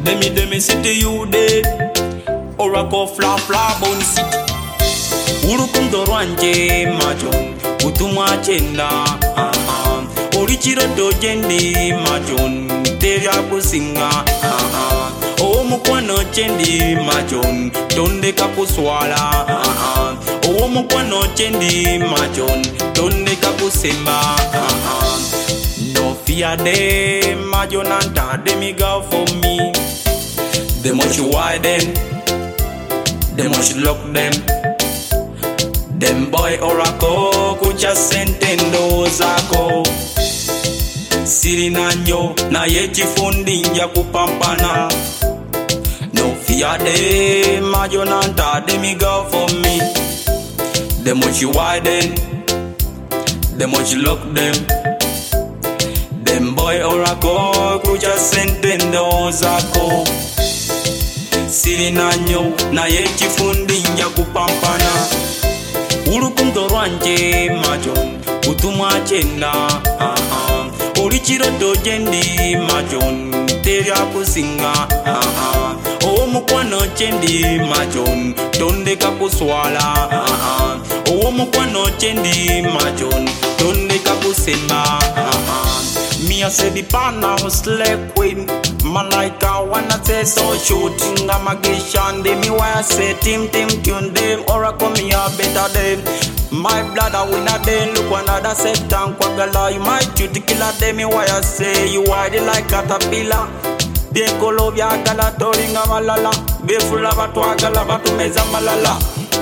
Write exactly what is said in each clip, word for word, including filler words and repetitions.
Demi demi city you dead. Oracle fla fla bone city. Urukum doranje majon. Utuma chenda. Orichiro dojendi majon. Teria kusinga. O mukwano chendi majon. Donde kapuswala. O mukwano chendi majon. Donde kapusemba. No fear them, majon and demi go for me. They much widen, they much lock them. Them boy oracle, kucha sentendo zako. Siri nanyo, na yechi fundi ya kupampana. No fear them, majon and demi go for me. They much widen, they much lock them. Them boy oracle, kucha sentendo zako. Siri nanyo, na yechi fundi ya kupampana. Urukum doranje majon, utuma chenda. Orichiro dojendi majon, teria kusinga. O mukwano chendi majon, donde kapuswala. O mukwano chendi majon, donde kapusemba. Me a say the partner who slept with. Man like I wanna say so shooting a magician. They me why I say team team tune them. Or I come here better them. My blood I win a day. Look another set tank kwagala. You might shoot to kill a day. Me why I say you wide like caterpillar. They Colombia gala toringa malala. Be full of a twagala batu meza malala.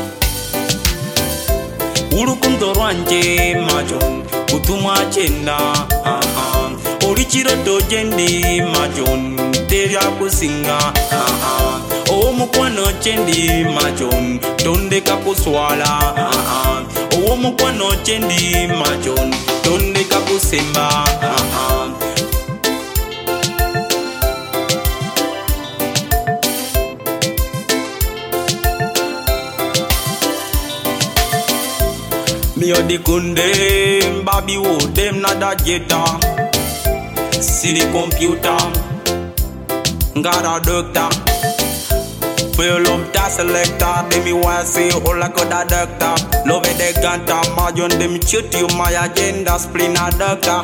Urukum doranje majon. Utuma chenda. Orichiro dojendi majon, teria kusinga. O mukwano chendi majon, donde kapuswala. O mukwano chendi majon, donde kapusemba. Me o di kunde, babi wo dem na da jeta. See the computer, got a doctor. Full of that selector, them me want say all like a doctor. Love it they ganta, majon them shoot you my agenda, spleen a doctor.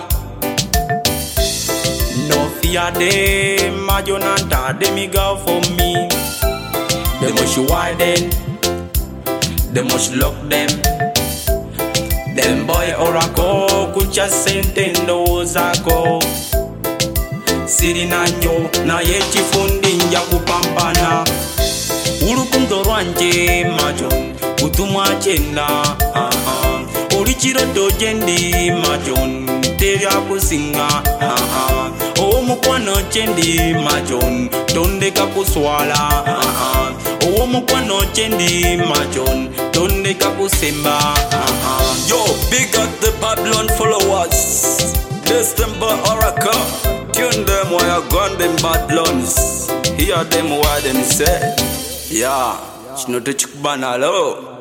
No fear them, majon and them me go for me. They must widen, they must lock them. Them boy oracle, kucha sentendo zako. Siri nanyo, na yechi fundi ya kupampana. Urukum doranje majon, utuma chenda. Orichiro dojendi majon, teria kusinga. O mukwano chendi majon, donde kapuswala. O mukwano chendi majon, donde kapusemba. Yo, big up the Babylon followers. This them but oracle. Tune them while I gun them bad loans. Hear them why them say. Yeah, it's not a chick banalo.